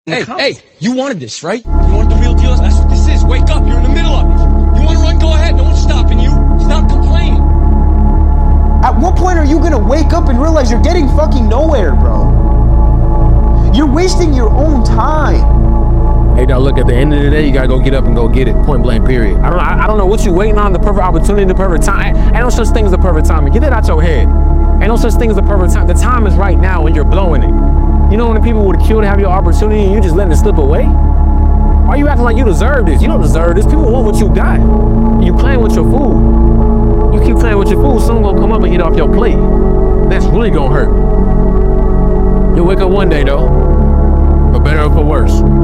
Hey, you wanted this, right? You want the real deal? That's what this is. Wake up, you're in the middle of it. You want to run? Go ahead. No one's stopping you. Stop complaining. At what point are you gonna wake up and realize you're getting fucking nowhere, bro? You're wasting your own time. Hey, dog, look, at the end of the day, you gotta go get up and go get it. Point blank, period. I don't know what you waiting on, the perfect opportunity, the perfect time. Ain't no such thing as the perfect time. Get that out your head. Ain't no such thing as the perfect time. The time is right now and you're blowing it. You know when the people would kill to have your opportunity and you just letting it slip away? Why are you acting like you deserve this? You don't deserve this. People want what you got. You playing with your food. You keep playing with your food, someone gonna come up and eat off your plate. That's really gonna hurt. You'll wake up one day though, for better or for worse.